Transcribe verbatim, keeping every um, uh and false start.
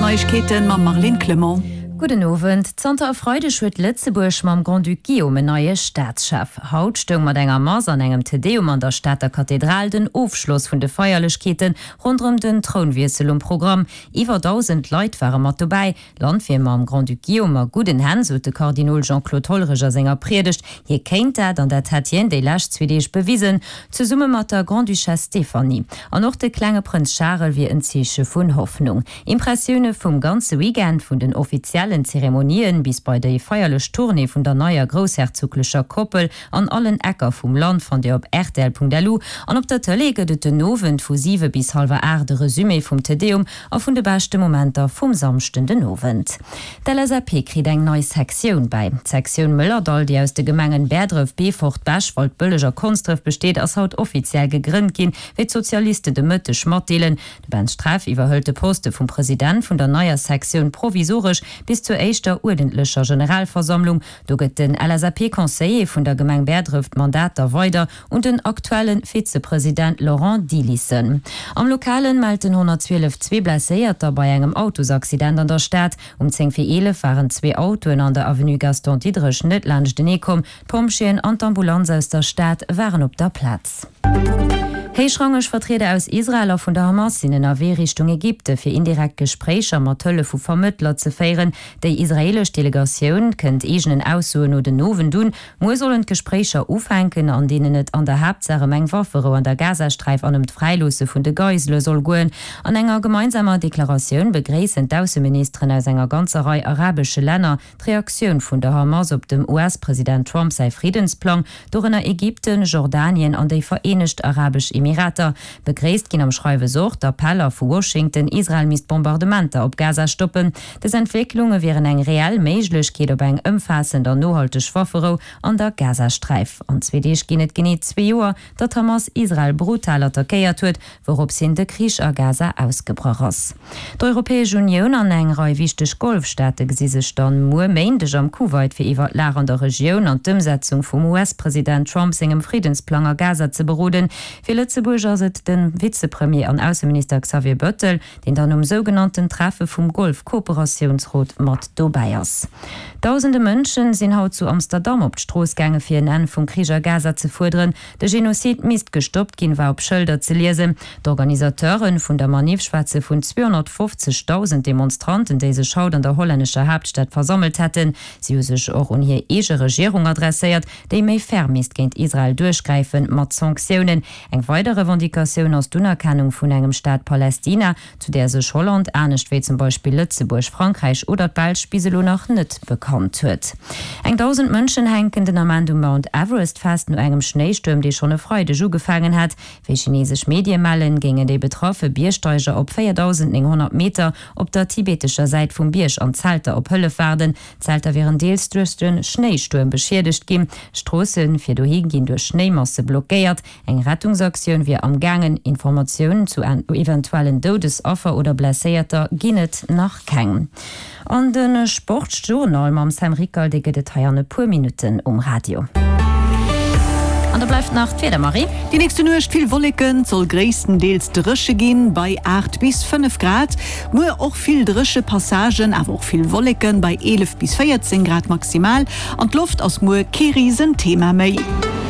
Neuigkeiten mit Marlene Clement. Guten Abend. Zter Freude schwt Lützeburg mam Grand Duc Guillaume neue Staatschef. Haut stung mat enger Mas an engem Tedeum an der Stadter Kathedral den Aufschluss vun de Feierlichkeiten rund um den Thronwiesel Programm. Iwer tausend Leiit waren mat dabei. Landfirma am Grand Duc Guillaume guten Herrn so de Kardinal Jean-Claude Holriger Sänger predigt. Hier kennt er an der Tatien de Lasch Zwideich bewiesen, zu Summe mat der Grand Duchesse Stephanie. An noch de klenge Prinz Charles wie en Zeichen vun Hoffnung. Impressionen vom ganze Weekend vun den offiziellen Zeremonien bis bei der feierlech Tournee vun der neuer großherzoglicher Koppel an allen Äcker vum Land von der op R T L punkt L U an op der Telege de den Nowen fusive bis halber Erde Resümé vum Tedeum a vun de beste Momenter vum samstenden Nowen. Der L S A P kriegt eng neue Sektion bei. Sektion Müllerdal, die aus de Gemengen Berdref Befort Bashwald Bölleger Kunstdrift besteht, as haut offiziell gegrünnt gin, wie Sozialisten de Mëtte schmottdeelen. De Ben Streif iwwerhöllte Poste vum Präsident vun der neuer Sektion provisorisch bis zur eischter ordentlicher Generalversammlung. Do gëtt den L S A P-Conseiller vun der Gemeng Berdrift Mandater weiter und den aktuellen Vizepräsident Laurent Dilissen. Am Lokalen malten hundertzwölf zwei Blesséierter bei engem Autosaccident an der Stadt. Um zehn Uhr elf waren zwei Autoen an der Avenue Gaston Diedrich Nëtlandsch den Ekom. Pomschen und Ambulanz aus der Stadt waren op der Platz. Heichrangisch Vertreter aus Israel von der Hamas sind in A W Richtung Ägypte für indirekt Gespräche mit Hölle von Vermittler zu feiern. Die israelische Delegation kennt eigenen Aussuchen oder Noven tun, muss sollen Gespräche aufhängen, an denen es an der Hauptsache Menge Waffen an der Gazastreif an dem Freilose von der Geiseln soll gehen. An einer gemeinsamen Deklaration begrüßen die Außenministerin aus einer ganzen Reihe arabischer Länder die Reaktion von der Hamas auf dem U S-Präsident Trump sei Friedensplan durch Ägypten, Jordanien und die Vereinigten Arabischen Emirate. Begräst gin am Schreiwe sucht der Paller vu Washington Israel misst Bombardementer op Gaza stoppen. Des Entwicklungen wären eng real Meiglechkeet op eng ëmfassender nohalteg Waffero an der Gazastreif. An Zwedech ginnet genet zwei Joer, dat Hamas Israel brutal attackéiert huet, worop sinn de Krieg a Gaza ausgebroch ass. D'Europäesche Union an eng rei wichteg Golfstaate gesiise stand mu méindeg am Kuwait fir iwwer la an der Region an d'Umsetzung vum U S-Präsident Trump engem Friedensplaner Gaza ze beroden. Lützeburger sit den Vizepremier an Außenminister Xavier Böttel, den dann um sogenannten Treffe vum Golf-Kooperationsrat mat Dobeiers. Tausende Mënschen sind haut zu Amsterdam op d'Stroosgänge fir en en vum Krieger Gaza ze fuderen. De Genozid mist gestoppt gin war op Schilder ze lesen. D'Organisateuren vun der Manivschwatze vun zweihundertfünfzigtausend Demonstranten déi se Schaut an der holländscher Hauptstadt versammelt hätten. Sie hu sech och un hier ege Regierung adressiert, déi méi fermist géint Israel durchgreifen mat Sanktionen. Eng weitere Revendikation aus d'Unerkennung vun engem Staat Palästina, zu der sech Holland ernstcht wie zum Beispiel Lützeburg, Frankreich oder bald Spiselo noch net bekannt huet. Eng tausend Mënschen henken den am Mount Everest fest nur engem Schneesturm, die schon e Freude Ju gefangen hat. Wie chinesisch Medienmellen gingen de betroffe Biersteuger op viertausendneunhundert Meter op der tibetischer Seite vum Biersch an Zalter op Höllefäden. Zalter wären Deelsdursten Schneesturm beschädigt gin. Strossen fir dohin gin durch Schneemasse blockiert. Eng Rettungsaktion wie am Gangen Informationen zu einem eventuellen Todesopfer oder Blesséierter ginnet nach keng. An den Sportjournal mam Sam Rickel de Detailne pur Minuten um Radio. Und da bleibt nach Feder Marie. Die nächste Nacht viel Wolken soll größtenteils drische gehen bei acht bis fünf Grad. Nur auch viel drische Passagen, aber auch viel Wolken bei elf bis vierzehn Grad maximal. Und Luft aus Mur Kirisen Thema mehr.